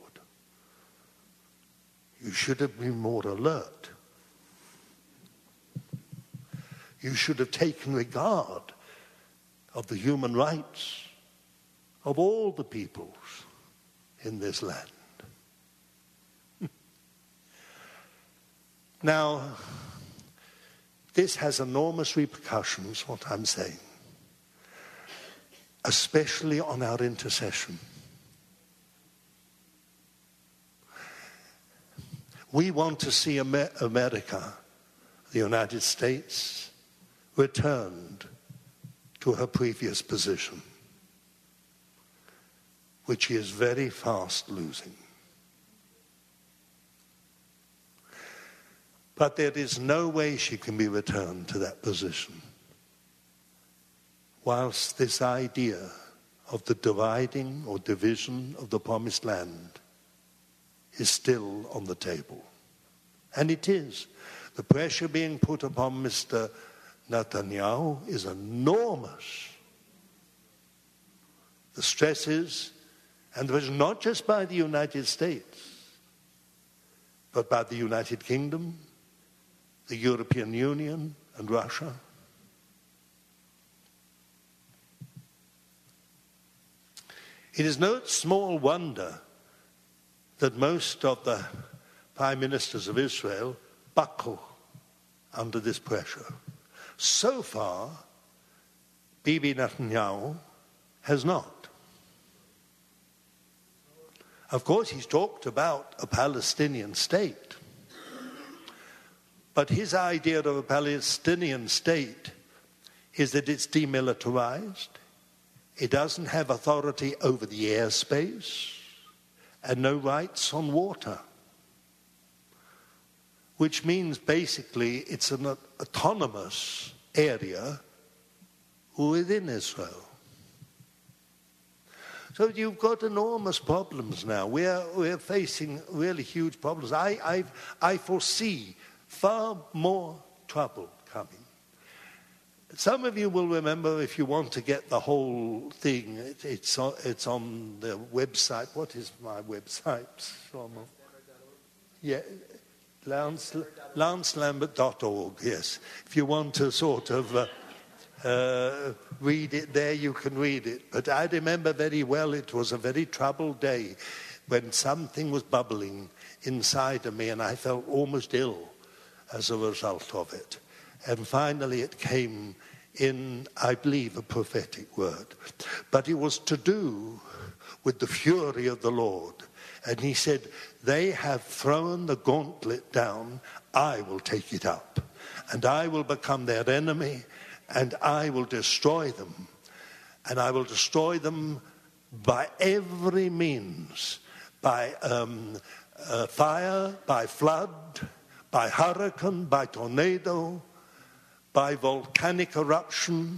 You should have been more alert. You should have taken regard of the human rights of all the peoples in this land. Now, this has enormous repercussions, what I'm saying, especially on our intercession. We want to see Amer- America, the United States, returned to her previous position, which she is very fast losing. But there is no way she can be returned to that position whilst this idea of the dividing or division of the promised land is still on the table. And it is. The pressure being put upon Mister Netanyahu is enormous. The stresses, and it was not just by the United States, but by the United Kingdom, the European Union, and Russia. It is no small wonder that most of the prime ministers of Israel buckle under this pressure. So far, Bibi Netanyahu has not. Of course, he's talked about a Palestinian state. But his idea of a Palestinian state is that it's demilitarized. It doesn't have authority over the airspace and no rights on water, which means basically it's an autonomous area within Israel. So you've got enormous problems now. We're, we're facing really huge problems. I, I, I foresee far more trouble coming. Some of you will remember, if you want to get the whole thing, it, it's, on, it's on the website. What is my website? Yeah, Lance, lance lambert dot org, yes. If you want to sort of uh, uh, read it there, you can read it. But I remember very well it was a very troubled day when something was bubbling inside of me and I felt almost ill as a result of it. And finally it came in, I believe, a prophetic word. But it was to do with the fury of the Lord. And he said, they have thrown the gauntlet down, I will take it up. And I will become their enemy, and I will destroy them. And I will destroy them by every means, by um, uh, fire, by flood, by hurricane, by tornado, by volcanic eruption.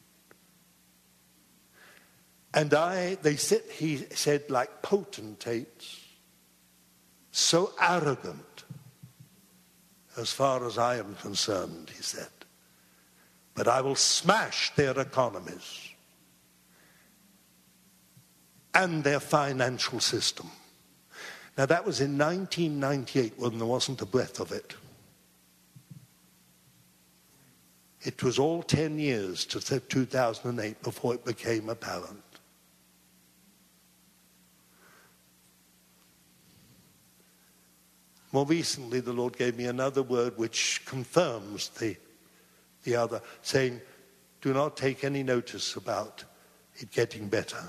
And I, they sit, he said, like potentates, so arrogant, as far as I am concerned, he said. But I will smash their economies and their financial system. Now that was in nineteen ninety-eight when there wasn't a breath of it. It was all ten years to two thousand eight before it became apparent. More recently, the Lord gave me another word which confirms the, the other, saying, do not take any notice about it getting better,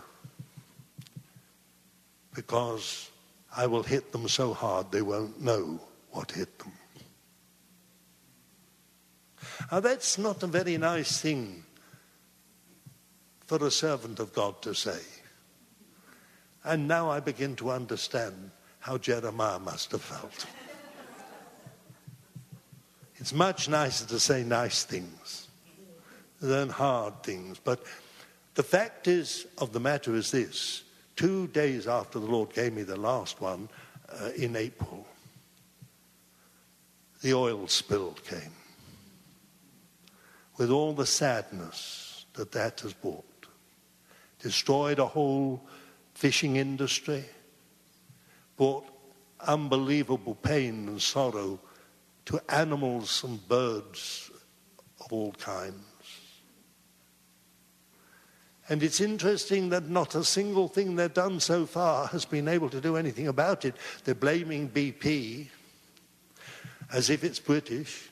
because I will hit them so hard they won't know what hit them. Now that's not a very nice thing for a servant of God to say. And now I begin to understand how Jeremiah must have felt. It's much nicer to say nice things than hard things. But the fact is, of the matter is this. Two days after the Lord gave me the last one, uh, in April, the oil spill came. With all the sadness that that has brought. Destroyed a whole fishing industry. Brought unbelievable pain and sorrow to animals and birds of all kinds. And it's interesting that not a single thing they've done so far has been able to do anything about it. They're blaming B P as if it's British.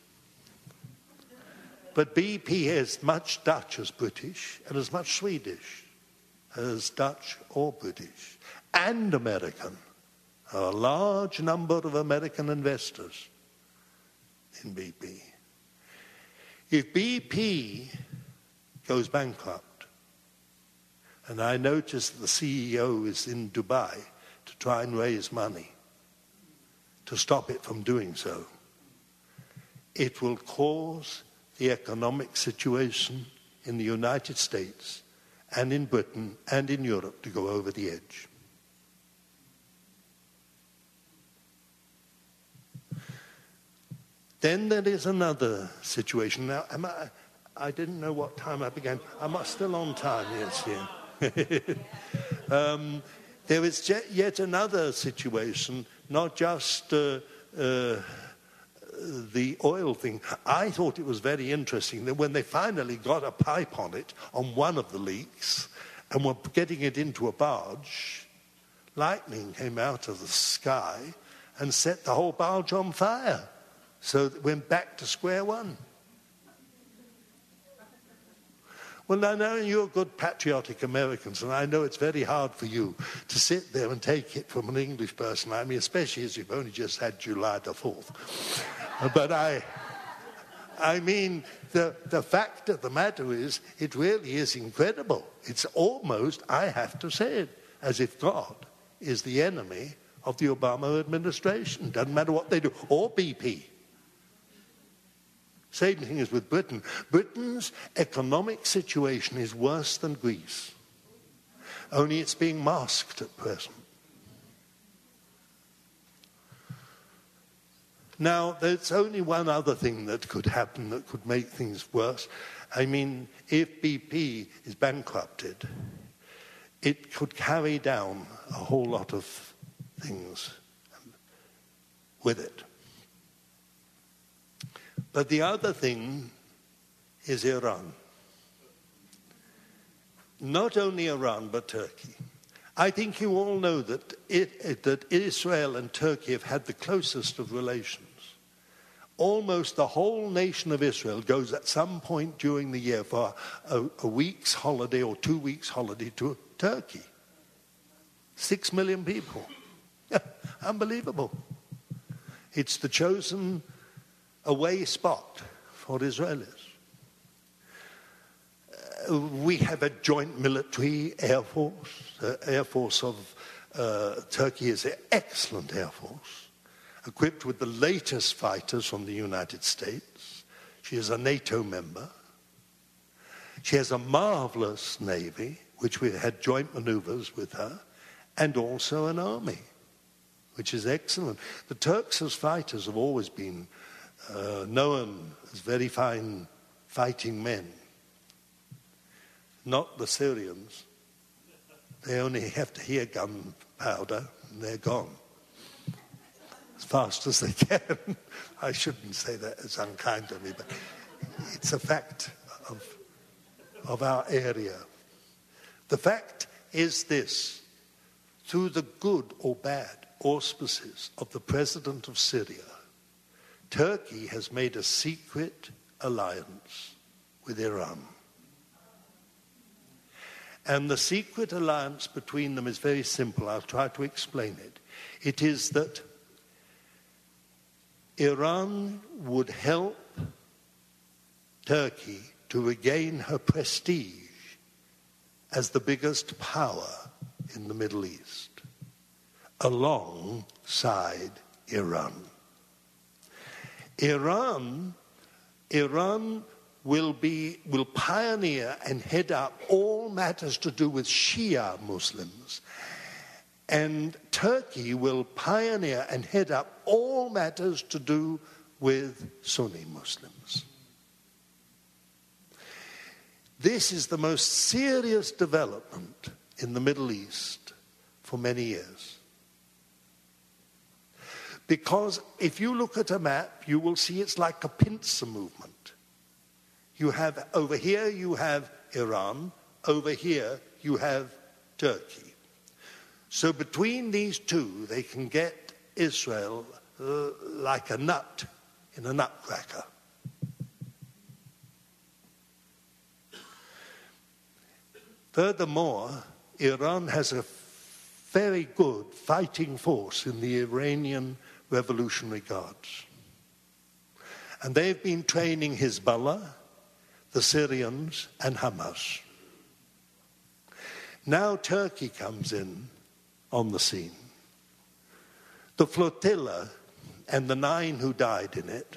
But B P is as much Dutch as British and as much Swedish as Dutch or British and American. A large number of American investors in B P. If B P goes bankrupt, and I notice that the C E O is in Dubai to try and raise money to stop it from doing so, it will cause the economic situation in the United States and in Britain and in Europe to go over the edge. Then there is another situation. Now, am I, I didn't know what time I began. Am I still on time? Yes, yeah. um, there is yet another situation, not just uh, uh, the oil thing. I thought it was very interesting that when they finally got a pipe on it, on one of the leaks, and were getting it into a barge, lightning came out of the sky and set the whole barge on fire. So it went back to square one. Well, I know you're good patriotic Americans, and I know it's very hard for you to sit there and take it from an English person. I mean, especially as you've only just had July the fourth. But I, I mean, the, the fact of the matter is, it really is incredible. It's almost, I have to say it, as if God is the enemy of the Obama administration. Doesn't matter what they do, or B P. Same thing as with Britain. Britain's economic situation is worse than Greece. only it's being masked at present. Now, there's only one other thing that could happen that could make things worse. I mean, if B P is bankrupted, it could carry down a whole lot of things with it. But the other thing is Iran. Not only Iran, but Turkey. I think you all know that, it, that Israel and Turkey have had the closest of relations. Almost the whole nation of Israel goes at some point during the year for a, a week's holiday or two weeks' holiday to Turkey. Six million people. Unbelievable. It's the chosen away spot for Israelis. Uh, we have a joint military air force. The Air Force of uh, Turkey is an excellent air force, equipped with the latest fighters from the United States. She is a NATO member. She has a marvelous navy, which we had joint maneuvers with her, and also an army, which is excellent. The Turks as fighters have always been uh, known as very fine fighting men. Not the Syrians. They only have to hear gunpowder and they're gone. As fast as they can. I shouldn't say that, it's unkind of me, but it's a fact of, of our area. The fact is this: through the good or bad auspices of the president of Syria, Turkey has made a secret alliance with Iran. And the secret alliance between them is very simple. I'll try to explain it. It is that Iran would help Turkey to regain her prestige as the biggest power in the Middle East, alongside Iran. Iran, Iran will be will pioneer and head up all matters to do with Shia Muslims, and Turkey will pioneer and head up all matters to do with Sunni Muslims. This is the most serious development in the Middle East for many years. Because if you look at a map, you will see it's like a pincer movement. You have, over here you have Iran, over here you have Turkey. So between these two, they can get Israel uh, like a nut in a nutcracker. Furthermore, Iran has a very good fighting force in the Iranian Revolutionary Guards. And they've been training Hezbollah, the Syrians, and Hamas. Now Turkey comes in on the scene. The flotilla and the nine who died in it,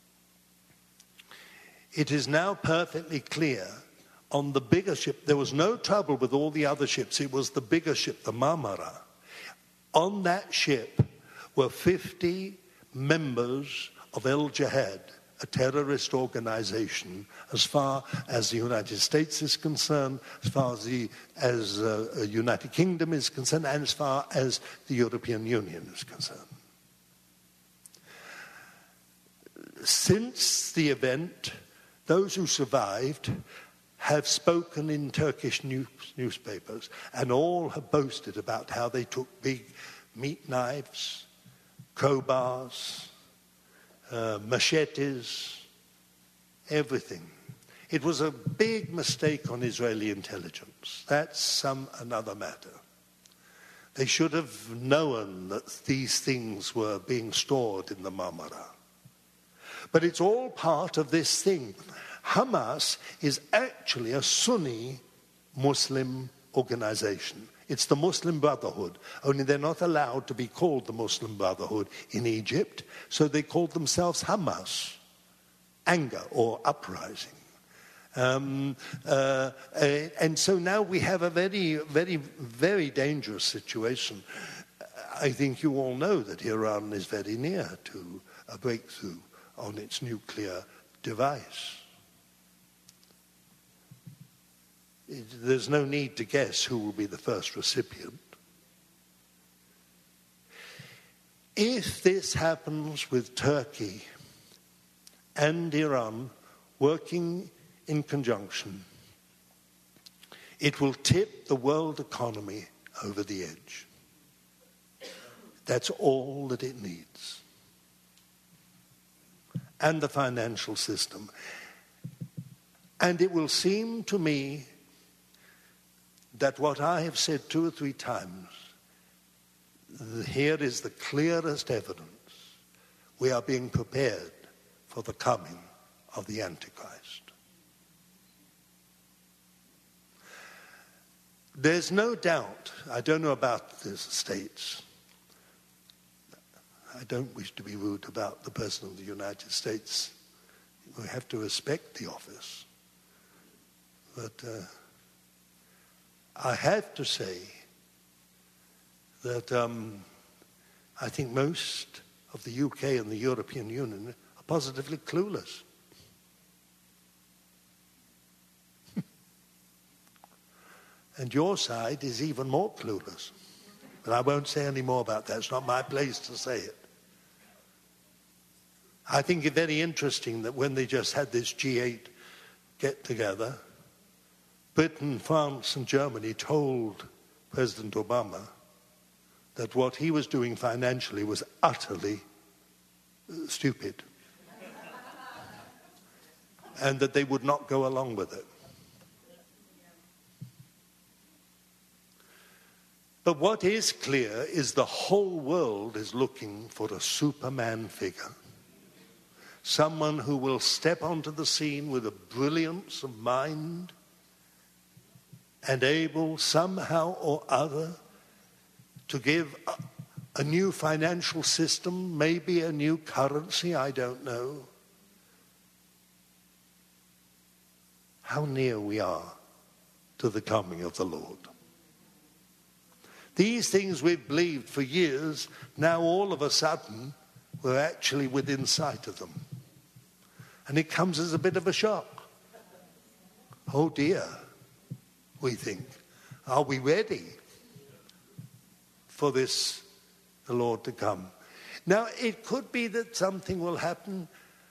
it is now perfectly clear on the bigger ship. There was no trouble with all the other ships. It was the bigger ship, the Marmara. On that ship were fifty members of El Jihad, a terrorist organization, as far as the United States is concerned, as far as the as uh, United Kingdom is concerned, and as far as the European Union is concerned. Since the event, those who survived have spoken in Turkish news, newspapers, and all have boasted about how they took big meat knives, crowbars, Uh, machetes, everything. It was a big mistake on Israeli intelligence. That's some another matter. They should have known that these things were being stored in the Marmara. But it's all part of this thing. Hamas is actually a Sunni Muslim organization. It's the Muslim Brotherhood, only they're not allowed to be called the Muslim Brotherhood in Egypt, so they called themselves Hamas, anger or uprising. Um, uh, uh, and so now we have a very, very, very dangerous situation. I think you all know that Iran is very near to a breakthrough on its nuclear device. It, there's no need to guess who will be the first recipient. If this happens with Turkey and Iran working in conjunction, it will tip the world economy over the edge. That's all that it needs. And the financial system. And it will seem to me that what I have said two or three times, here is the clearest evidence. We are being prepared for the coming of the Antichrist. There's no doubt, I don't know about the States, I don't wish to be rude about the President of the United States. We have to respect the office. But uh, I have to say that um, I think most of the U K and the European Union are positively clueless. And your side is even more clueless. But I won't say any more about that. It's not my place to say it. I think it very interesting that when they just had this G eight get-together, Britain, France, and Germany told President Obama that what he was doing financially was utterly stupid. And that they would not go along with it. But what is clear is the whole world is looking for a Superman figure. Someone who will step onto the scene with a brilliance of mind and able somehow or other to give a, a new financial system, maybe a new currency, I don't know. How near we are to the coming of the Lord. These things we've believed for years, now all of a sudden we're actually within sight of them. And it comes as a bit of a shock. Oh dear, we think. Are we ready for this, the Lord to come? Now, it could be that something will happen.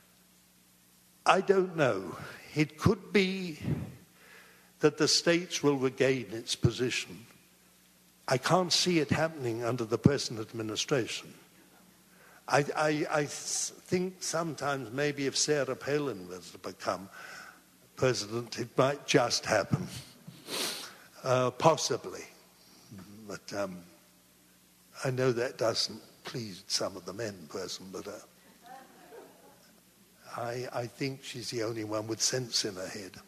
I don't know. It could be that the States will regain its position. I can't see it happening under the present administration. I, I, I think sometimes maybe if Sarah Palin was to become president, it might just happen. Uh, possibly. But um, I know that doesn't please some of the men present, but uh, I, I think she's the only one with sense in her head.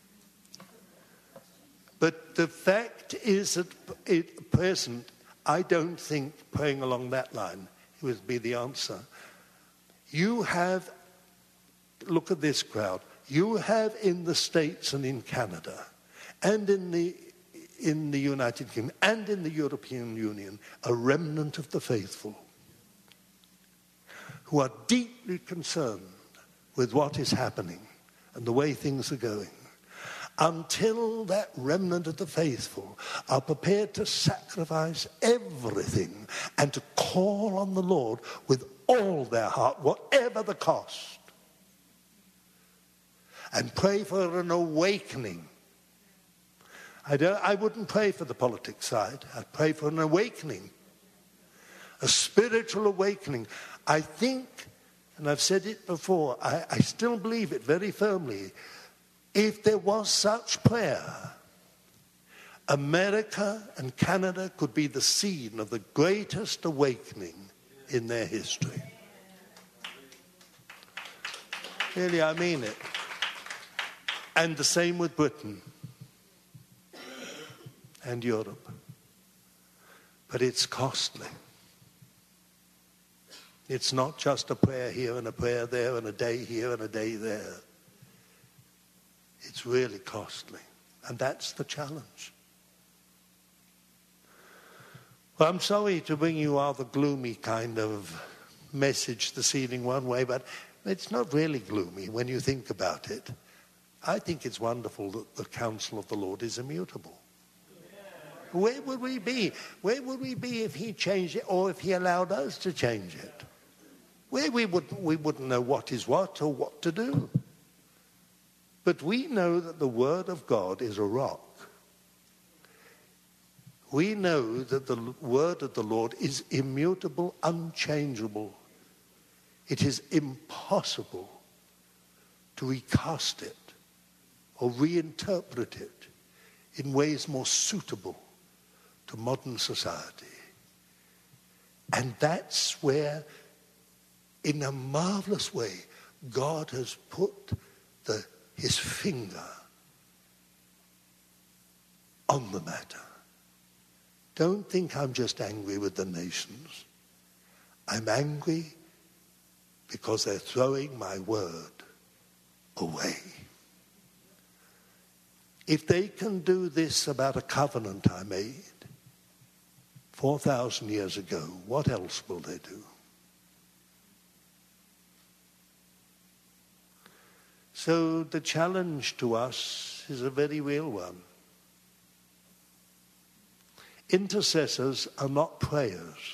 But the fact is that at present, I don't think praying along that line would be the answer. You have, look at this crowd, you have in the States and in Canada and in the, in the United Kingdom and in the European Union a remnant of the faithful who are deeply concerned with what is happening and the way things are going. Until that remnant of the faithful are prepared to sacrifice everything and to call on the Lord with all their heart, whatever the cost, and pray for an awakening. I, don't, I wouldn't pray for the politics side. I'd pray for an awakening, a spiritual awakening. I think, and I've said it before, I, I still believe it very firmly, if there was such prayer, America and Canada could be the scene of the greatest awakening in their history. Really, I mean it. And the same with Britain and Europe. But it's costly. It's not just a prayer here and a prayer there and a day here and a day there. It's really costly. And that's the challenge. Well, I'm sorry to bring you rather gloomy kind of message this evening one way, but it's not really gloomy when you think about it. I think it's wonderful that the counsel of the Lord is immutable. Where would we be? Where would we be if he changed it or if he allowed us to change it? Where we wouldn't, we wouldn't know what is what or what to do. But we know that the word of God is a rock. We know that the word of the Lord is immutable, unchangeable. It is impossible to recast it or reinterpret it in ways more suitable to modern society. And that's where, in a marvelous way, God has put the, his finger on the matter. Don't think I'm just angry with the nations. I'm angry because they're throwing my word away. If they can do this about a covenant I made four thousand years ago, what else will they do? So the challenge to us is a very real one. Intercessors are not prayers.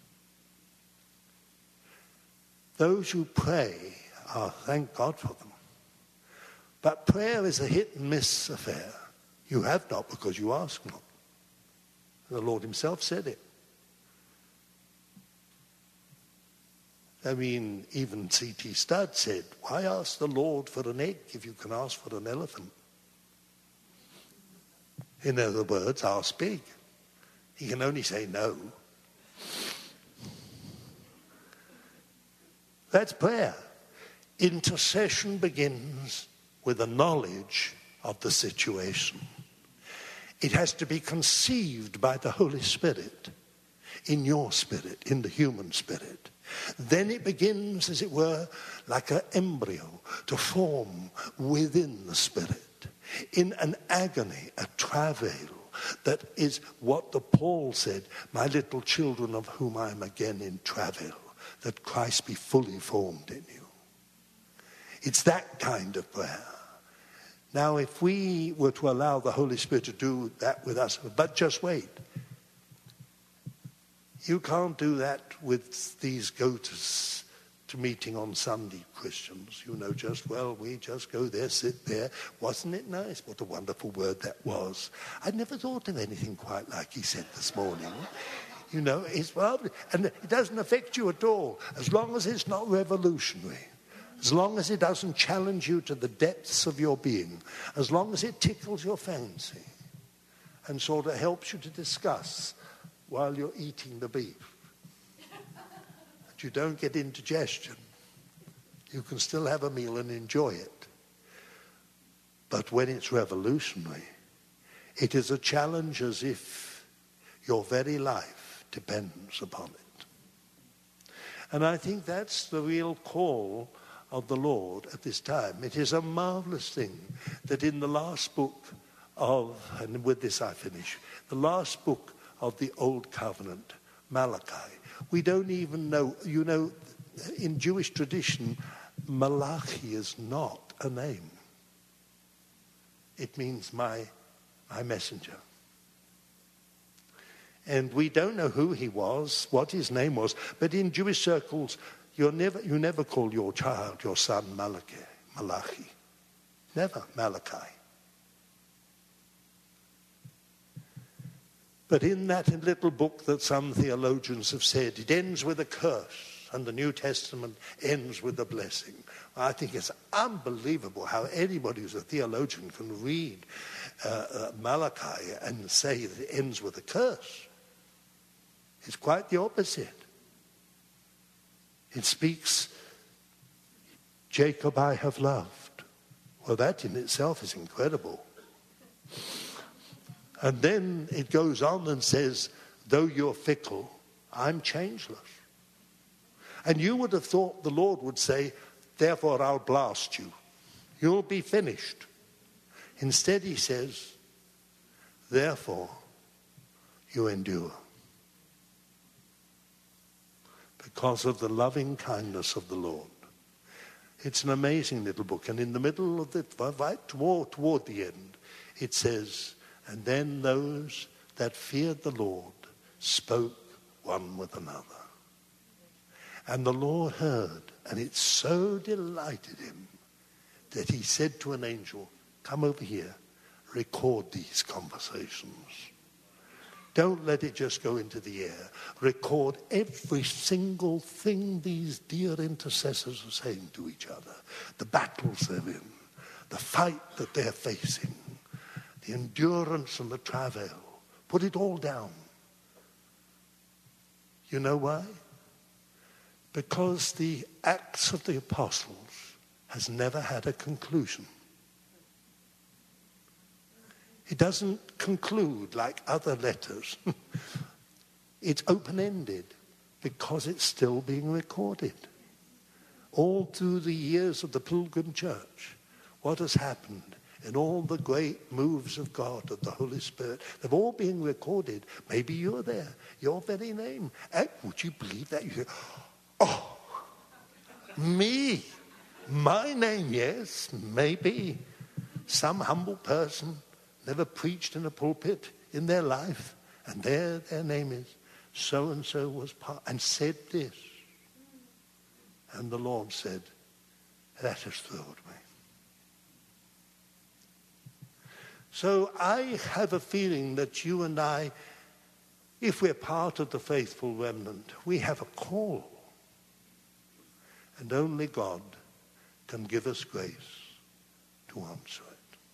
Those who pray are, thank God for them. But prayer is a hit and miss affair. You have not because you ask not. The Lord himself said it. I mean, even C T Studd said, why ask the Lord for an egg if you can ask for an elephant? In other words, ask big. He can only say no. That's prayer. Intercession begins with a knowledge of the situation. It has to be conceived by the Holy Spirit, in your spirit, in the human spirit. Then it begins, as it were, like an embryo to form within the spirit, in an agony, a travail, that is what the Paul said, my little children of whom I am again in travail, that Christ be fully formed in you. It's that kind of prayer. Now, if we were to allow the Holy Spirit to do that with us, but just wait. You can't do that with these go-tos to meeting on Sunday Christians. You know just, well, we just go there, sit there. Wasn't it nice? What a wonderful word that was. I never thought of anything quite like he said this morning. You know, it's marvelous. And it doesn't affect you at all, as long as it's not revolutionary. As long as it doesn't challenge you to the depths of your being. As long as it tickles your fancy and sort of helps you to discuss while you're eating the beef. That you don't get indigestion. You can still have a meal and enjoy it. But when it's revolutionary, it is a challenge as if your very life depends upon it. And I think that's the real call of the Lord at this time. It is a marvelous thing that in the last book of, and with this I finish, the last book of the Old Covenant, Malachi, we don't even know, you know, in Jewish tradition, Malachi is not a name. It means my, my messenger. And we don't know who he was, what his name was, but in Jewish circles, You're never, you never call your child, your son, Malachi. Malachi. Never Malachi. But in that little book that some theologians have said, it ends with a curse, and the New Testament ends with a blessing. I think it's unbelievable how anybody who's a theologian can read uh, uh, Malachi and say that it ends with a curse. It's quite the opposite. It speaks, Jacob I have loved. Well, that in itself is incredible. And then it goes on and says, though you're fickle, I'm changeless. And you would have thought the Lord would say, therefore I'll blast you. You'll be finished. Instead, he says, therefore, you endure. Because of the loving kindness of the Lord. It's an amazing little book. And in the middle of it, right toward, toward the end, it says, and then those that feared the Lord spoke one with another. And the Lord heard, and it so delighted him that he said to an angel, come over here, record these conversations. Don't let it just go into the air. Record every single thing these dear intercessors are saying to each other. The battles they're in, the fight that they're facing, the endurance and the travail. Put it all down. You know why? Because the Acts of the Apostles has never had a conclusion. It doesn't conclude like other letters. It's open-ended because it's still being recorded. All through the years of the Pilgrim Church, what has happened in all the great moves of God, of the Holy Spirit, they've all been recorded. Maybe you're there, your very name. And would you believe that? You say, oh, me, my name, yes, maybe. Some humble person never preached in a pulpit in their life, and there their name is, so-and-so was part, and said this. And the Lord said, that has thrilled me. So I have a feeling that you and I, if we're part of the faithful remnant, we have a call. And only God can give us grace to answer it.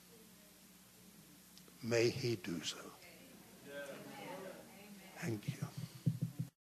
May he do so. Thank you.